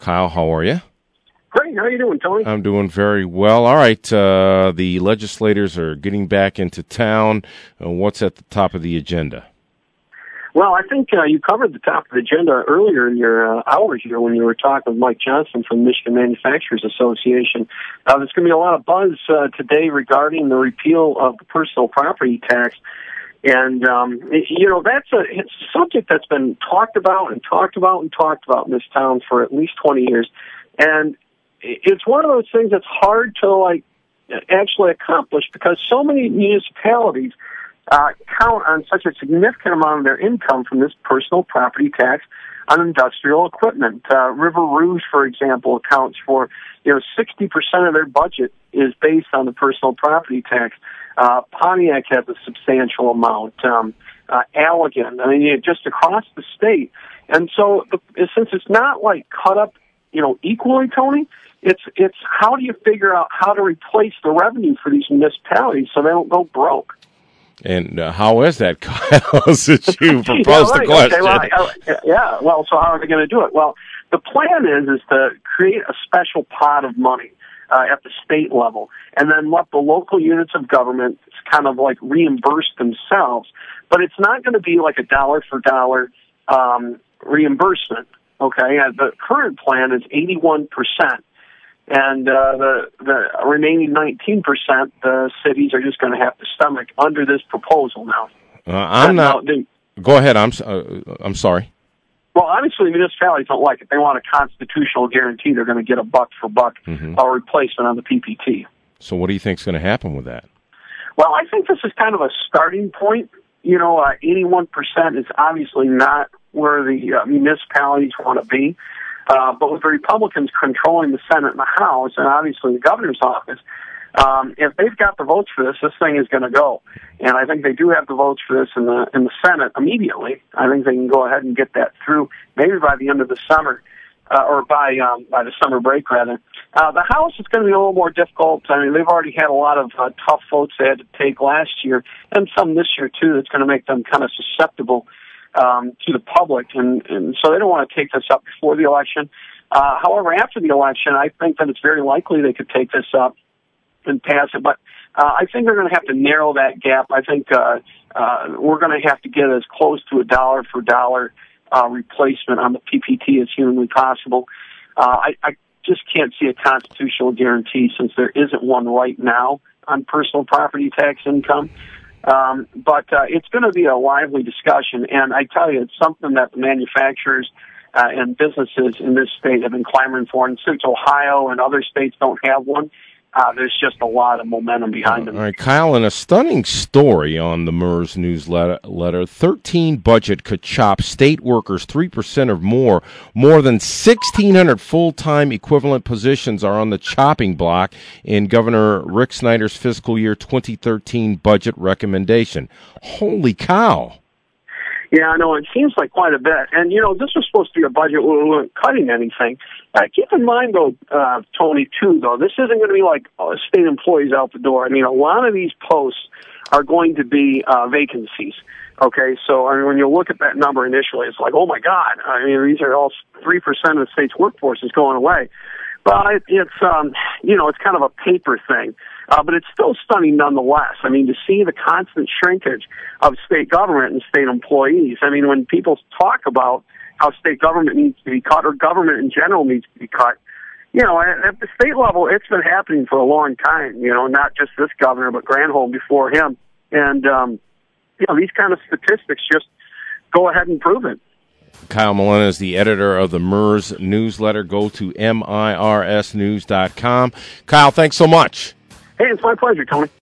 Kyle, how are you? Great. How are you doing, Tony? I'm doing very well. All right, the legislators are getting back into town. What's at the top of the agenda? Well, I think you covered the top of the agenda earlier in your hours here when you were talking with Mike Johnson from the Michigan Manufacturers Association. There's going to be a lot of buzz today regarding the repeal of the personal property tax. And, that's it's a subject that's been talked about and talked about and talked about in this town for at least 20 years. And it's one of those things that's hard to, actually accomplish because so many municipalities count on such a significant amount of their income from this personal property tax on industrial equipment. River Rouge, for example, accounts for 60% of their budget is based on the personal property tax. Pontiac has a substantial amount. Allegan, just across the state. And so, since it's not cut up, equally, Tony, it's how do you figure out how to replace the revenue for these municipalities so they don't go broke? And how is that, Kyle, since you proposed the question? Okay, well, so how are they going to do it? Well, the plan is to create a special pot of money at the state level, and then let the local units of government kind of reimburse themselves. But it's not going to be like a dollar-for-dollar reimbursement, okay? The current plan is 81%. And the remaining 19%, the cities are just going to have to stomach under this proposal now. Go ahead. I'm sorry. Well, obviously, municipalities don't like it. They want a constitutional guarantee they're going to get a buck-for-buck replacement on the PPT. So what do you think is going to happen with that? Well, I think this is kind of a starting point. 81% is obviously not where the municipalities want to be. But with the Republicans controlling the Senate and the House, and obviously the governor's office, if they've got the votes for this thing is going to go. And I think they do have the votes for this in the Senate immediately. I think they can go ahead and get that through maybe by the end of the summer, or by the summer break rather. The House is going to be a little more difficult. I mean, they've already had a lot of tough votes they had to take last year, and some this year too. That's going to make them kind of susceptible to the public, and so they don't want to take this up before the election. However, after the election, I think that it's very likely they could take this up and pass it, but I think they're going to have to narrow that gap. I think we're going to have to get as close to a dollar-for-dollar replacement on the PPT as humanly possible. I just can't see a constitutional guarantee since there isn't one right now on personal property tax income. But it's going to be a lively discussion, and I tell you, it's something that the manufacturers and businesses in this state have been clamoring for. And since Ohio and other states don't have one, there's just a lot of momentum behind them. All right, Kyle, in a stunning story on the MERS newsletter, 13 budget could chop state workers 3% or more. More than 1,600 full-time equivalent positions are on the chopping block in Governor Rick Snyder's fiscal year 2013 budget recommendation. Holy cow. Yeah, I know. It seems like quite a bit. And, this was supposed to be a budget where we weren't cutting anything. Keep in mind, though, Tony, too, though, this isn't going to be like state employees out the door. I mean, a lot of these posts are going to be vacancies. Okay, so when you look at that number initially, it's like, oh, my God. These are all 3% of the state's workforce is going away. But it's kind of a paper thing. But it's still stunning nonetheless. To see the constant shrinkage of state government and state employees. When people talk about how state government needs to be cut or government in general needs to be cut, at the state level, it's been happening for a long time, not just this governor, but Granholm before him. And, these kind of statistics just go ahead and prove it. Kyle Milena is the editor of the MERS newsletter. Go to mirsnews.com. Kyle, thanks so much. Hey, it's my pleasure, Tony.